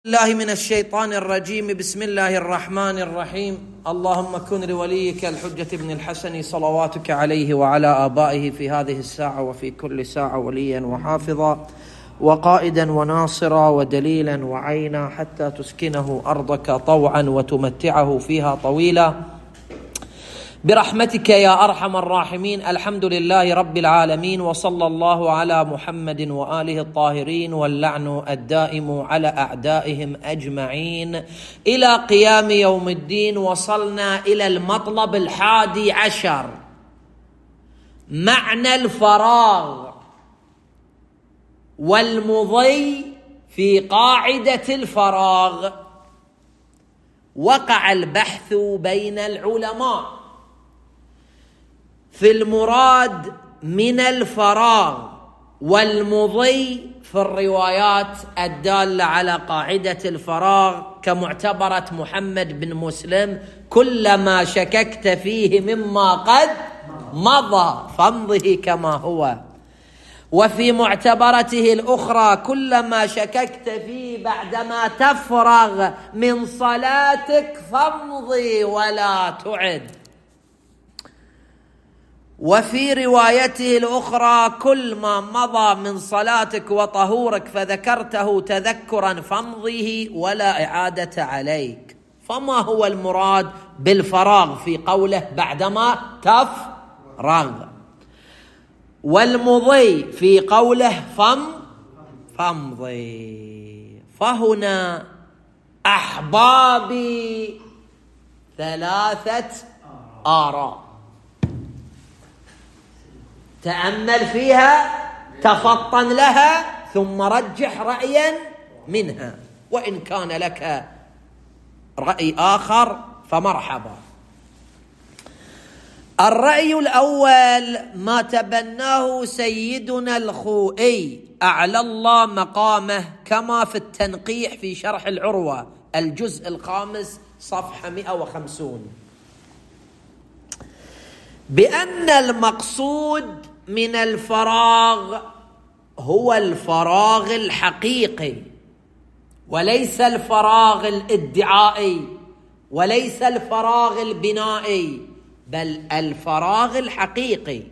الله من الشيطان الرجيم. بسم الله الرحمن الرحيم. اللهم كن لوليك الحجة ابن الحسن صلواتك عليه وعلى آبائه في هذه الساعة وفي كل ساعة وليا وحافظا وقائدا وناصرا ودليلا وعينا حتى تسكنه أرضك طوعا وتمتعه فيها طويلا برحمتك يا أرحم الراحمين. الحمد لله رب العالمين، وصلى الله على محمد وآله الطاهرين، واللعن الدائم على أعدائهم أجمعين إلى قيام يوم الدين. وصلنا إلى المطلب 11، معنى الفراغ والمضي في قاعدة الفراغ. وقع البحث بين العلماء في المراد من الفراغ والمضي في الروايات الدالة على قاعدة الفراغ، كمعتبرة محمد بن مسلم: كلما شككت فيه مما قد مضى فامضه كما هو. وفي معتبرته الأخرى: كلما شككت فيه بعدما تفرغ من صلاتك فامضي ولا تعد. وفي روايته الأخرى: كل ما مضى من صلاتك وطهورك فذكرته تذكرا فامضيه ولا إعادة عليك. فما هو المراد بالفراغ في قوله بعدما تفرغ، والمضي في قوله فامضي؟ فهنا أحبابي 3 آراء، تأمل فيها، تفطن لها، ثم رجح رأيا منها، وإن كان لك رأي آخر فمرحبا. الرأي الأول ما تبناه سيدنا الخوئي أعلى الله مقامه، كما في التنقيح في شرح العروة الجزء 5 صفحة 150، بأن المقصود من الفراغ هو الفراغ الحقيقي، وليس الفراغ الادعائي، وليس الفراغ البنائي، بل الفراغ الحقيقي.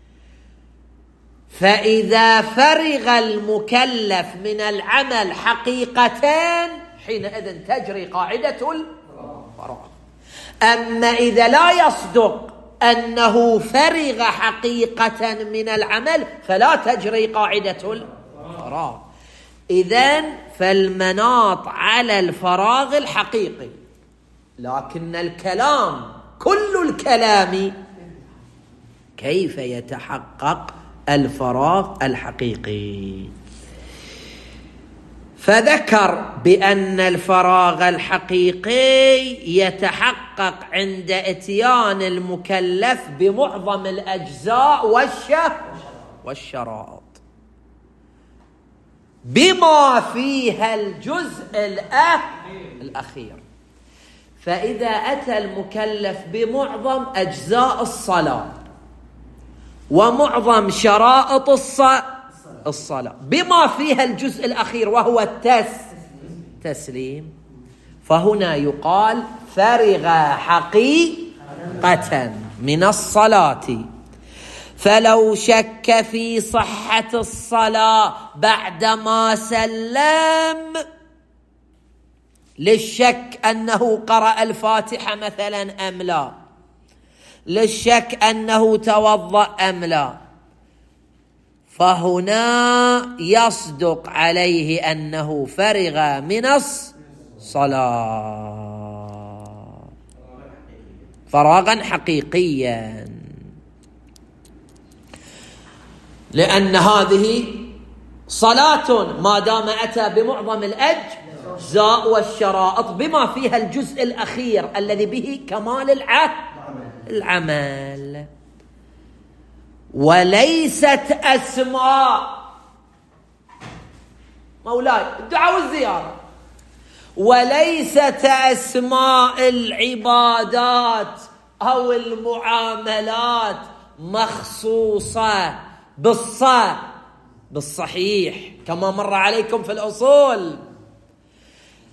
فإذا فرغ المكلف من العمل حقيقتان حينئذ تجري قاعدة الفراغ. أما إذا لا يصدق أنه فرغ حقيقة من العمل فلا تجري قاعدة الفراغ. إذن فالمناط على الفراغ الحقيقي، لكن الكلام كل الكلام كيف يتحقق الفراغ الحقيقي. فذكر بأن الفراغ الحقيقي يتحقق عند اتيان المكلف بمعظم الأجزاء والشرائط بما فيها الجزء الأخير. فإذا أتى المكلف بمعظم أجزاء الصلاة ومعظم شرائط الصلاة بما فيها الجزء الأخير وهو التسليم، فهنا يقال فرغ حقيقة من الصلاة. فلو شك في صحة الصلاة بعدما سلم، للشك أنه قرأ الفاتحة مثلا أم لا، للشك أنه توضأ أم لا، فهنا يصدق عليه أنه فرغ من الصلاة فراغا حقيقيا، لأن هذه صلاة ما دام أتى بمعظم الأجزاء والشرائط بما فيها الجزء الأخير الذي به كمال العمل. وليست أسماء مولاي الدعاء والزيارة، وليست أسماء العبادات أو المعاملات مخصوصة بالصحيح كما مر عليكم في الأصول.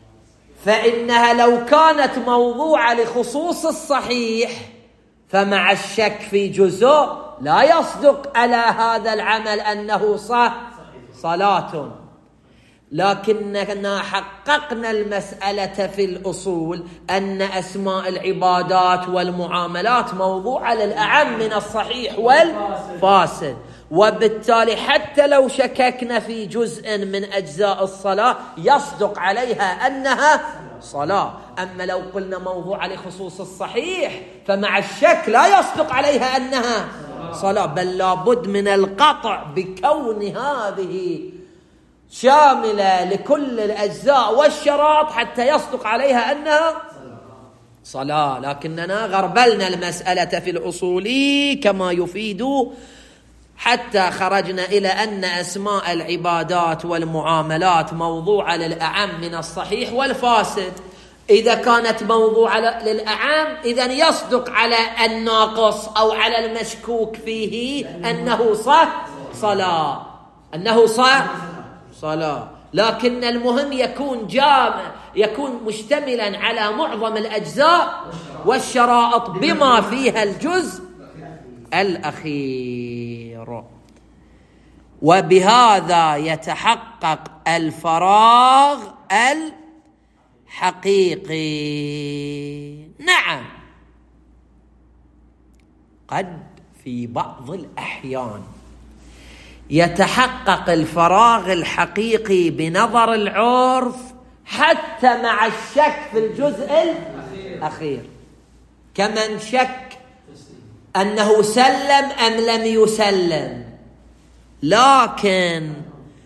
فإنها لو كانت موضوعة لخصوص الصحيح فمع الشك في جزء لا يصدق على هذا العمل أنه صلاة. لكننا حققنا المسألة في الأصول أن أسماء العبادات والمعاملات موضوعة للأعم من الصحيح والفاسد، وبالتالي حتى لو شككنا في جزء من أجزاء الصلاة يصدق عليها أنها صلاة. أما لو قلنا موضوعة لخصوص الصحيح فمع الشك لا يصدق عليها أنها صلاة، بل لابد من القطع بكون هذه شاملة لكل الأجزاء والشراط حتى يصدق عليها أنها صلاة. لكننا غربلنا المسألة في الأصول كما يفيد حتى خرجنا إلى أن أسماء العبادات والمعاملات موضوعة للأعم من الصحيح والفاسد. إذا كانت موضوعة للأعم إذن يصدق على الناقص أو على المشكوك فيه أنه صلاة، أنه صلاة. لكن المهم يكون جامع، يكون مشتملا على معظم الأجزاء والشرائط بما فيها الجزء الأخير. وبهذا يتحقق الفراغ الحقيقي. نعم، قد في بعض الأحيان يتحقق الفراغ الحقيقي بنظر العرف حتى مع الشك في الجزء الأخير، كمن شك أنه سلم أم لم يسلم، لكن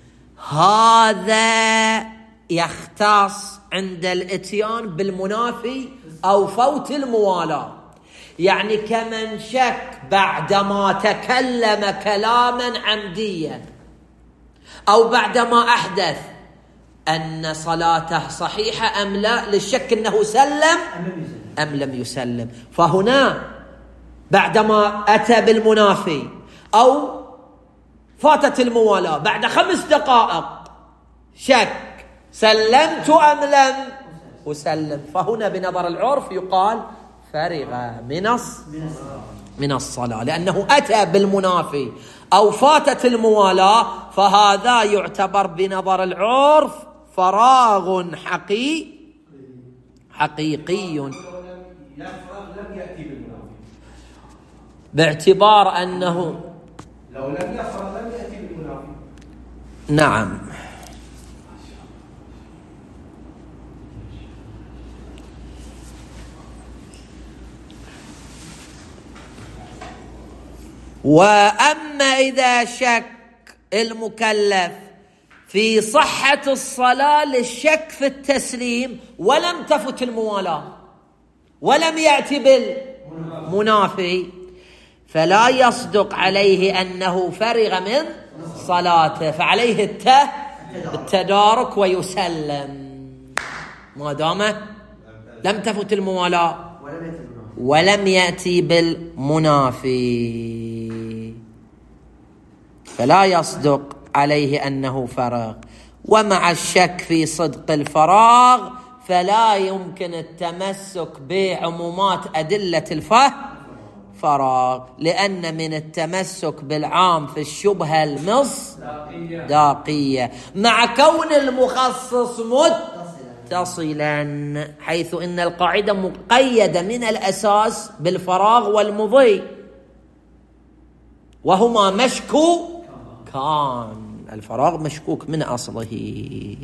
هذا يختص عند الاتيان بالمنافي أو فوت الموالاة. يعني كمن شك بعدما تكلم كلاما عمديا أو بعدما أحدث أن صلاته صحيحة أم لا، للشك أنه سلم أم لم يسلم، فهنا بعدما أتى بالمنافي أو فاتت الموالاة بعد 5 دقائق شك سلمت أم لم أسلم، فهنا بنظر العرف يقال فرغ من الصلاة، لأنه أتى بالمنافي أو فاتت الموالاة، فهذا يعتبر بنظر العرف فراغ حقيقي لم يأتي بالمنافي، باعتبار أنه لو لم يفرغ لم يأتي بالمنافي. نعم. وأما إذا شك المكلف في صحة الصلاة للشك في التسليم ولم تفت الموالاة ولم يأتي بالمنافي، فلا يصدق عليه أنه فرغ من صلاته، فعليه التدارك ويسلم ما دام لم تفت الموالاة ولم يأتي بالمنافي، فلا يصدق عليه أنه فرغ. ومع الشك في صدق الفراغ فلا يمكن التمسك بعمومات أدلة الفراغ، لأن من التمسك بالعام في الشبهة المصداقية مع كون المخصص متصلا، حيث إن القاعدة مقيدة من الأساس بالفراغ والمضي، وهما مشكوكان، الفراغ مشكوك من أصله.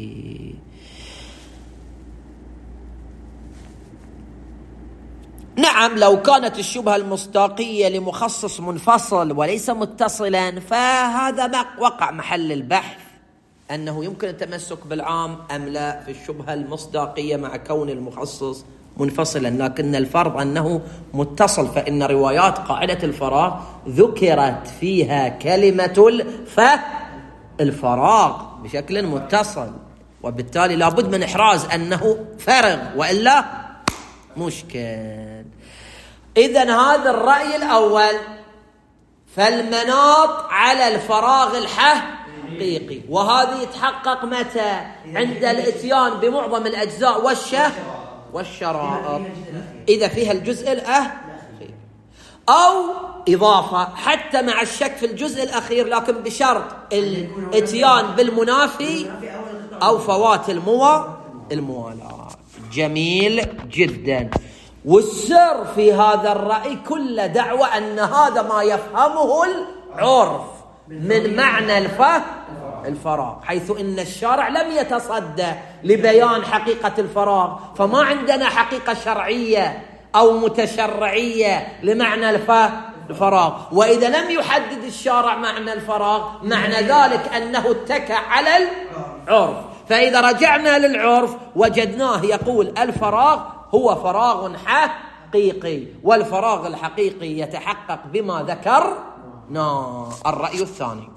نعم، لو كانت الشبهة المصداقية لمخصص منفصل وليس متصلا فهذا وقع محل البحث، أنه يمكن التمسك بالعام أم لا في الشبهة المصداقية مع كون المخصص منفصلا، لكن الفرض أنه متصل، فإن روايات قاعدة الفراغ ذكرت فيها كلمة الفراغ بشكل متصل، وبالتالي لابد من إحراز أنه فرغ وإلا مشكل. إذن هذا الرأي الأول، فالمناط على الفراغ حقيقي. وهذه يتحقق متى؟ عند الاتيان بمعظم الأجزاء والشرائط إذا فيها الجزء الأخير، أو إضافة حتى مع الشك في الجزء الأخير، لكن بشرط الاتيان بالمنافي أو فوات الموالاة. جميل جدا. والسر في هذا الرأي كل دعوة أن هذا ما يفهمه العرف من معنى الفراغ، حيث إن الشارع لم يتصدى لبيان حقيقة الفراغ، فما عندنا حقيقة شرعية أو متشرعية لمعنى الفراغ. وإذا لم يحدد الشارع معنى الفراغ، معنى ذلك أنه اتكى على العرف. فإذا رجعنا للعرف وجدناه يقول الفراغ هو فراغ حقيقي، والفراغ الحقيقي يتحقق بما ذكرنا. الرأي الثاني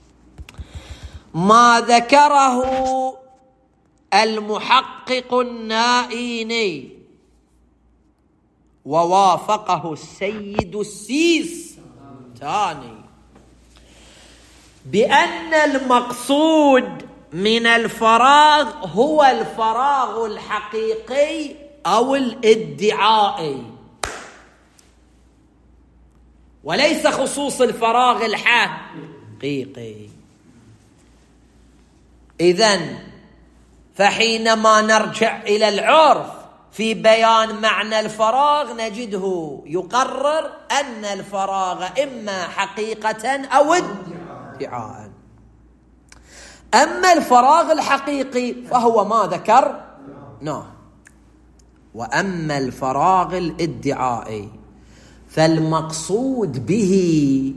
ما ذكره المحقق النائيني ووافقه السيد السيستاني بأن المقصود من الفراغ هو الفراغ الحقيقي أو الادعائي، وليس خصوص الفراغ الحقيقي. إذن فحينما نرجع إلى العرف في بيان معنى الفراغ نجده يقرر أن الفراغ إما حقيقة أو ادعاء. أما الفراغ الحقيقي فهو ما ذكرناه. وأما الفراغ الادعائي فالمقصود به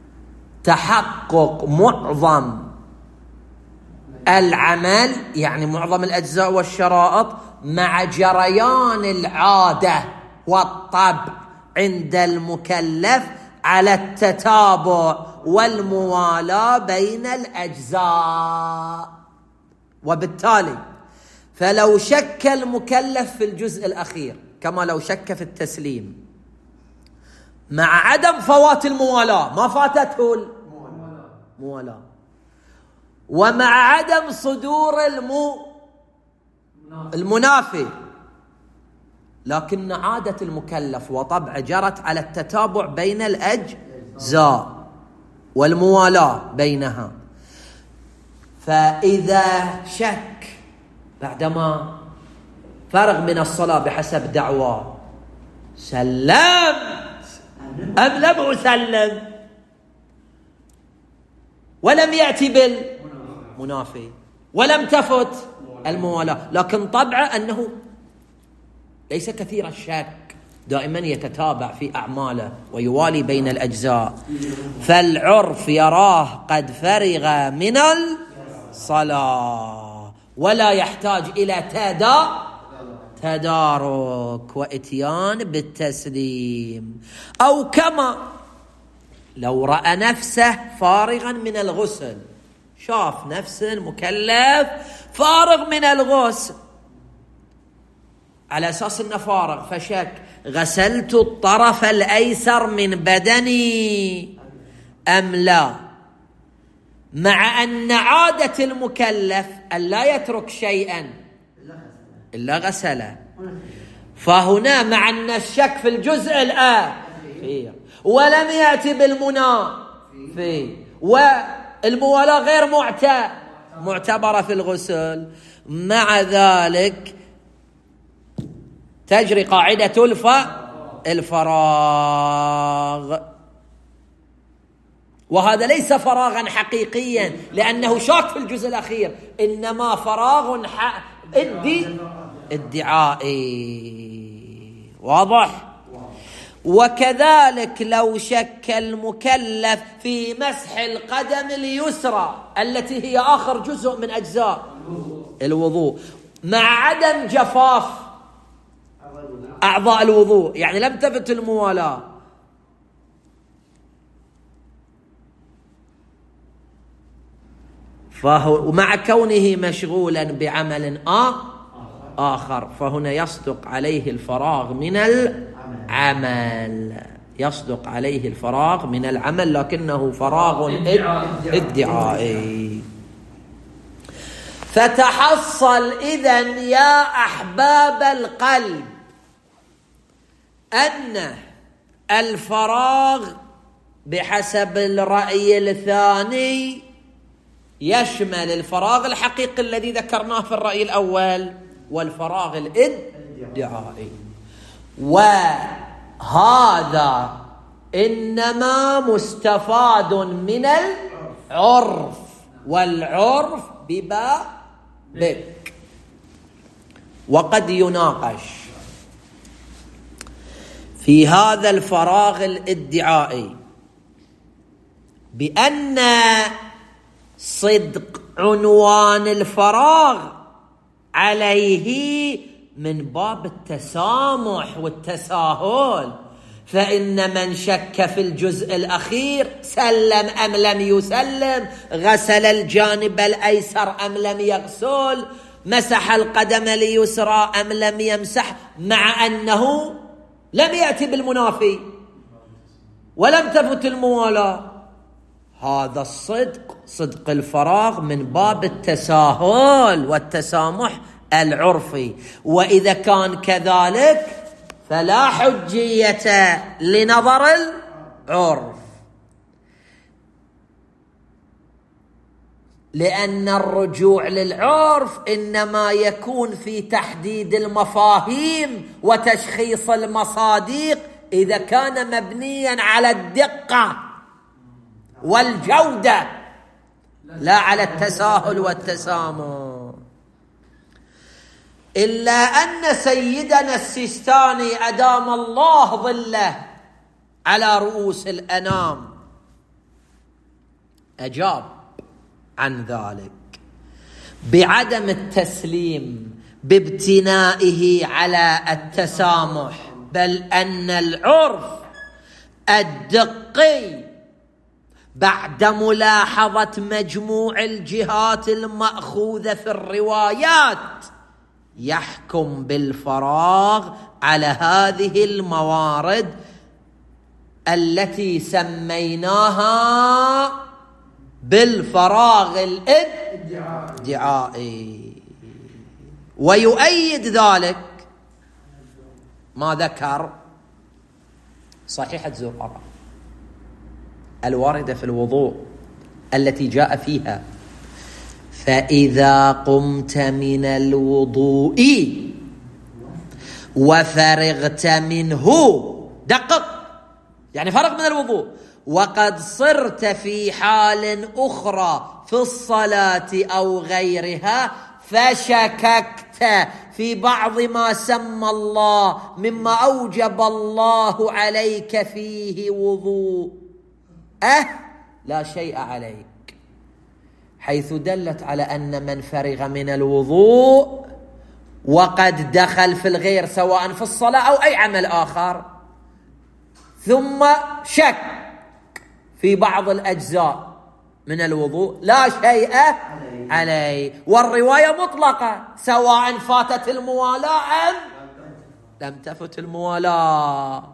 تحقق معظم العمل، يعني معظم الأجزاء والشرائط، مع جريان العادة والطبع عند المكلف على التتابع والموالاة بين الأجزاء. وبالتالي فلو شك المكلف في الجزء الأخير كما لو شك في التسليم، مع عدم فوات الموالاة، ما فاتته الموالاة، ومع عدم صدور المنافي، لكن عادة المكلف وطبع جرت على التتابع بين الأجزاء والموالاة بينها. فإذا شك بعدما فرغ من الصلاة بحسب دعواه سلمت أم لم أسلم، ولم يأتي بالمنافي ولم تفت الموالاة، لكن طبعه أنه ليس كثير الشك، دائما يتتابع في أعماله ويوالي بين الأجزاء، فالعرف يراه قد فرغ من الصلاة ولا يحتاج إلى تدارك وإتيان بالتسليم. أو كما لو رأى نفسه فارغا من الغسل، شاف نفسه مكلف فارغ من الغسل على أساس أنه فارغ، فشك غسلت الطرف الأيسر من بدني أم لا، مع أن عادة المكلف أن لا يترك شيئا إلا غسله، فهنا مع أن الشك في الجزء الأخير ولم يأتي بالمنافي والموالاة غير معتبرة في الغسل، مع ذلك تجري قاعدة الفراغ. وهذا ليس فراغا حقيقيا لأنه شاك في الجزء الأخير، إنما فراغ ادعائي. واضح؟ وكذلك لو شك المكلف في مسح القدم اليسرى التي هي آخر جزء من أجزاء الوضوء مع عدم جفاف أعضاء الوضوء، يعني لم تفت الموالاة، فهو مع كونه مشغولا بعمل آخر، فهنا يصدق عليه الفراغ من العمل، يصدق عليه الفراغ من العمل، لكنه فراغ ادعائي. فتحصل إذن يا أحباب القلب أن الفراغ بحسب الرأي الثاني يشمل الفراغ الحقيقي الذي ذكرناه في الرأي الأول والفراغ الادعائي، وهذا إنما مستفاد من العرف، والعرف بباء بك. وقد يناقش في هذا الفراغ الادعائي بأن صدق عنوان الفراغ عليه من باب التسامح والتساهل، فإن من شك في الجزء الأخير سلم أم لم يسلم، غسل الجانب الأيسر أم لم يغسل، مسح القدم اليسرى أم لم يمسح، مع أنه لم يأتي بالمنافي ولم تفت الموالاة. هذا الصدق، صدق الفراغ، من باب التساهل والتسامح العرفي، وإذا كان كذلك فلا حجية لنظر العرف، لأن الرجوع للعرف إنما يكون في تحديد المفاهيم وتشخيص المصادق إذا كان مبنيا على الدقة والجودة لا على التساهل والتسامح. إلا أن سيدنا السيستاني أدام الله ظله على رؤوس الأنام أجاب عن ذلك بعدم التسليم بابتنائه على التسامح، بل أن العرف الدقي بعد ملاحظة مجموع الجهات المأخوذة في الروايات يحكم بالفراغ على هذه الموارد التي سميناها بالفراغ الادعائي. ويؤيد ذلك ما ذكر صحيحة زرارة الواردة في الوضوء التي جاء فيها: فإذا قمت من الوضوء وفرغت منه، دقق، يعني فرغ من الوضوء، وقد صرت في حال أخرى في الصلاة أو غيرها، فشككت في بعض ما سمى الله مما أوجب الله عليك فيه وضوء، لا شيء عليك، حيث دلت على أن من فرغ من الوضوء وقد دخل في الغير سواء في الصلاة أو أي عمل آخر ثم شك في بعض الأجزاء من الوضوء لا شيء عليه. والرواية مطلقة سواء فاتت الموالاة أم لم تفت الموالاة.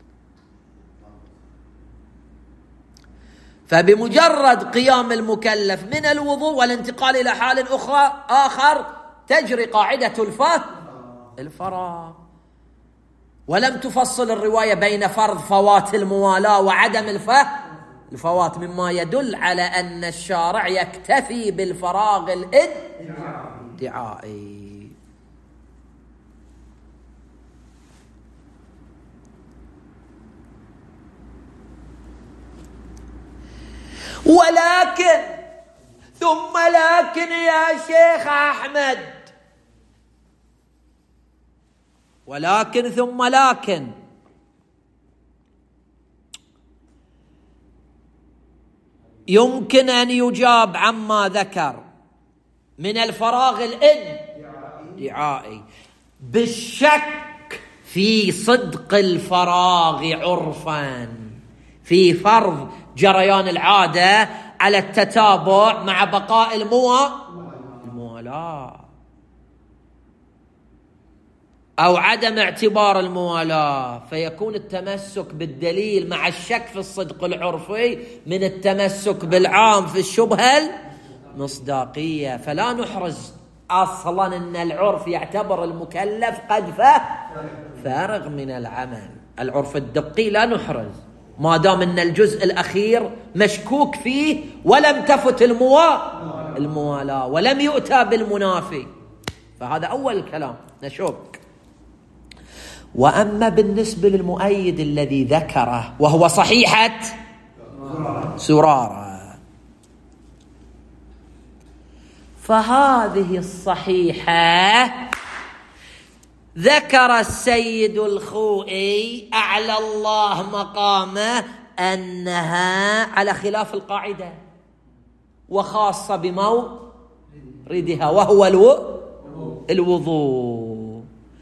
فبمجرد قيام المكلف من الوضوء والانتقال إلى حال آخر تجري قاعدة الفراغ. ولم تفصل الرواية بين فرض فوات الموالاة وعدم الفوات، مما يدل على أن الشارع يكتفي بالفراغ الادعائي. ولكن ثم لكن يا شيخ أحمد، ولكن ثم لكن، يمكن أن يجاب عما ذكر من الفراغ الادعائي بالشك في صدق الفراغ عرفا، في فرض جريان العادة على التتابع مع بقاء الموالاة أو عدم اعتبار الموالاة، فيكون التمسك بالدليل مع الشك في الصدق العرفي من التمسك بالعام في الشبهة مصداقية، فلا نحرز أصلا أن العرف يعتبر المكلف قد فارغ من العمل. العرف الدقي لا نحرز ما دام أن الجزء الأخير مشكوك فيه ولم تفت الموالاة ولم يؤتى بالمنافي، فهذا أول الكلام نشك. وأما بالنسبة للمؤيد الذي ذكره وهو صحيحة زرارة، فهذه الصحيحة ذكر السيد الخوئي أعلى الله مقامه أنها على خلاف القاعدة وخاصة بموردها وهو الوضوء،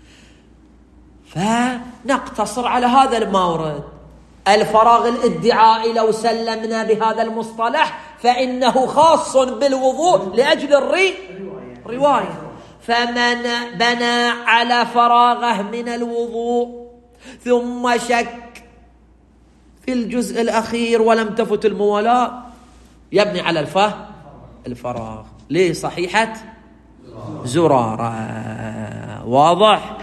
فنقتصر على هذا المورد. الفراغ الادعائي لو سلمنا بهذا المصطلح فإنه خاص بالوضوء لأجل الرواية، فمن بنى على فراغه من الوضوء ثم شك في الجزء الأخير ولم تفت الموالاة يبني على الفراغ لصحيحة زرارة. واضح؟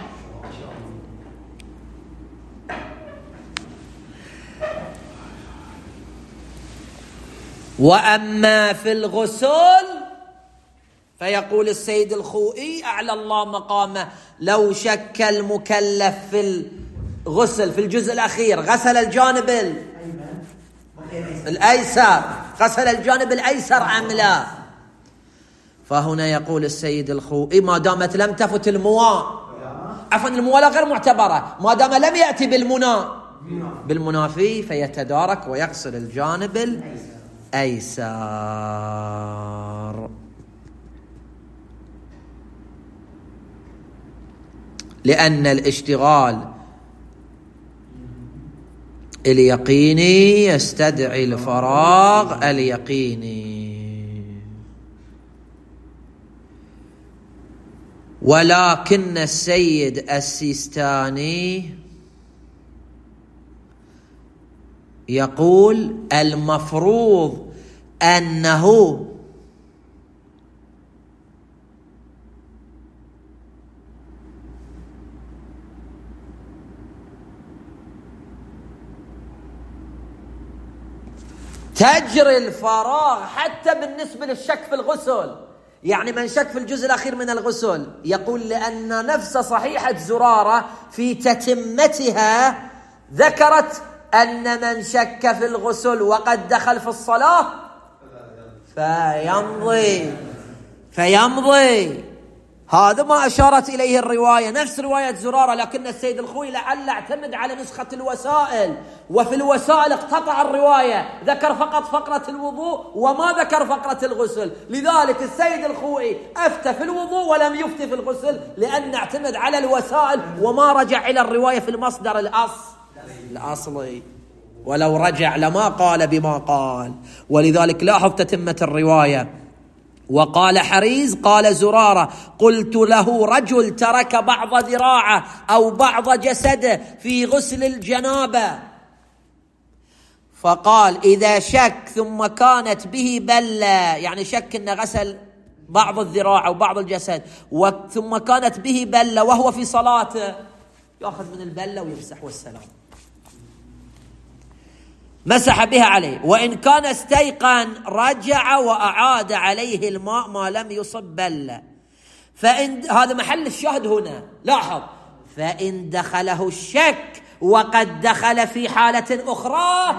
وأما في الغسل فيقول السيد الخوئي أعلى الله مقامه لو شك المكلف في الغسل في الجزء الأخير غسل الجانب الأيسر، غسل الجانب الأيسر أم لا، فهنا يقول السيد الخوئي ما دامت لم تفت الموالاة غير معتبرة، ما دام لم يأتي بالمنافي فيتدارك ويغسل الجانب الأيسر، لأن الاشتغال اليقيني يستدعي الفراغ اليقيني. ولكن السيد السيستاني يقول المفروض أنه تجري الفراغ حتى بالنسبة للشك في الغسل، يعني من شك في الجزء الأخير من الغسل يقول لأن نفس صحيحة زرارة في تتمتها ذكرت أن من شك في الغسل وقد دخل في الصلاة فيمضي. هذا ما أشارت إليه الرواية، نفس رواية زرارة، لكن السيد الخوئي لعل اعتمد على نسخة الوسائل، وفي الوسائل اقتطع الرواية، ذكر فقط فقرة الوضوء وما ذكر فقرة الغسل، لذلك السيد الخوئي أفتى في الوضوء ولم يفتي في الغسل لأن اعتمد على الوسائل وما رجع إلى الرواية في المصدر الأصلي، ولو رجع لما قال بما قال. ولذلك لاحظ تتمة الرواية. وقال حريز قال زرارة قلت له رجل ترك بعض ذراعه أو بعض جسده في غسل الجنابة، فقال إذا شك ثم كانت به بلة، يعني شك أنه غسل بعض الذراع أو بعض الجسد ثم كانت به بلة وهو في صلاته، يأخذ من البلة ويمسح والسلام، مسح بها عليه، وإن كان استيقن رجع وأعاد عليه الماء ما لم يصب بلة. فإن هذا محل الشاهد هنا، لاحظ، فإن دخله الشك وقد دخل في حالة أخرى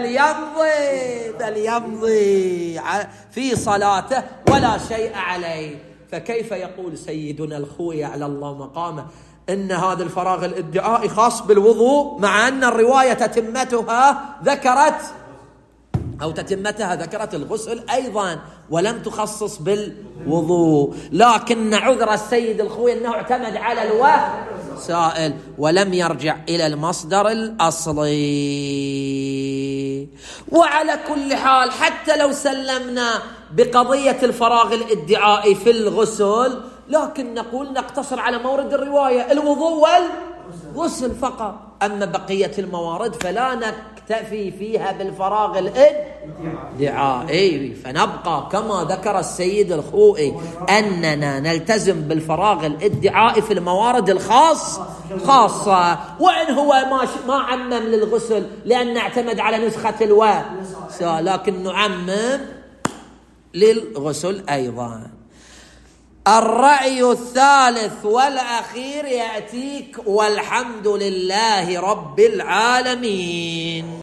فليمضي في صلاته ولا شيء عليه. فكيف يقول سيدنا الخوئي على الله مقامه إن هذا الفراغ الادعائي خاص بالوضوء مع أن الرواية تتمتها ذكرت الغسل أيضا ولم تخصص بالوضوء، لكن عذر السيد الخوئي أنه اعتمد على الوسائل ولم يرجع إلى المصدر الأصلي. وعلى كل حال حتى لو سلمنا بقضية الفراغ الادعائي في الغسل، لكن نقول نقتصر على مورد الرواية الوضوء غسل فقط. أما بقية الموارد فلا نكتفي فيها بالفراغ الادعائي، فنبقى كما ذكر السيد الخوئي أننا نلتزم بالفراغ الادعائي في الموارد خاصة، وإن هو ما عمم للغسل لأن نعتمد على نسخة لكن نعمم للغسل أيضا. الرأي الثالث والأخير يأتيك والحمد لله رب العالمين.